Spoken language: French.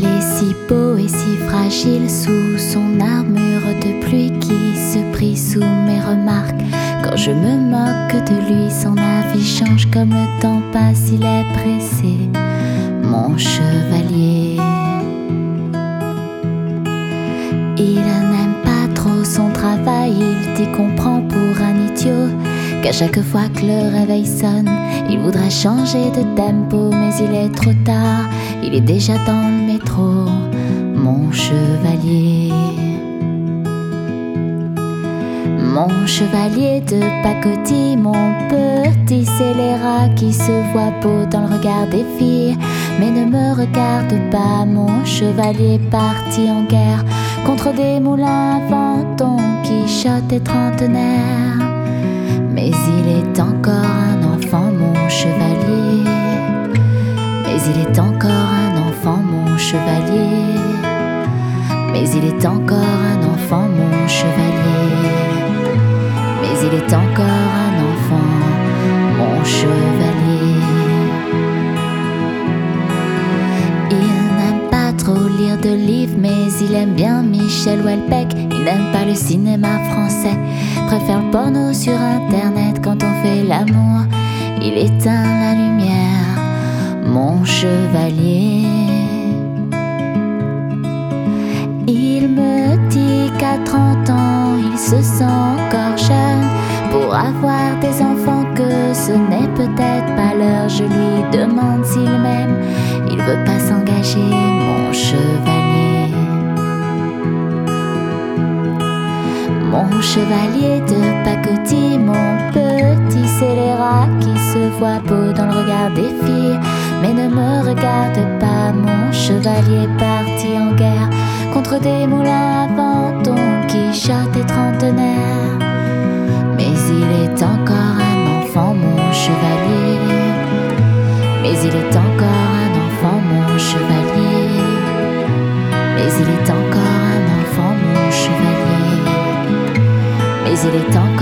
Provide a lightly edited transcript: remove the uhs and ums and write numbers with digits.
est si beau et si fragile sous son armure de pluie qui se prie sous mes remarques. Quand je me moque de lui, son avis change comme le temps passe, il est pressé, mon chevalier. Il n'aime pas trop son travail, il dit qu'on prend pour un idiot, qu'à chaque fois que le réveil sonne, il voudrait changer de tempo, mais il est trop tard, il est déjà dans le métro, mon chevalier. Mon chevalier de pacotille, mon petit scélérat qui se voit beau dans le regard des filles, mais ne me regarde pas, mon chevalier parti en guerre contre des moulins à vent, Don Quichotte et trentenaire. Mais il est encore un enfant, mon chevalier. Mais il est encore un enfant, mon chevalier. Mais il est encore un enfant, mon chevalier. Mais il est encore un enfant, mon chevalier. Il n'aime pas trop lire de livres, mais il aime bien Michel Houellebecq. Il n'aime pas le cinéma français, préfère le porno sur internet. Quand on fait l'amour, il éteint la lumière, mon chevalier. Il me dit qu'à 30 ans, il se sent encore jeune pour avoir des enfants, que ce n'est peut-être pas l'heure. Je lui demande s'il m'aime, il veut pas s'engager, mon chevalier. Mon chevalier de pacotille, mon petit scélérat qui se voit beau dans le regard des filles, mais ne me regarde pas, mon chevalier parti en guerre contre des moulins à vent, Don Quichotte et trentenaire. Mais il est encore un enfant, mon chevalier. Mais il est encore un enfant, mon chevalier. Mais il est encore un enfant, mon chevalier. Mais il est encore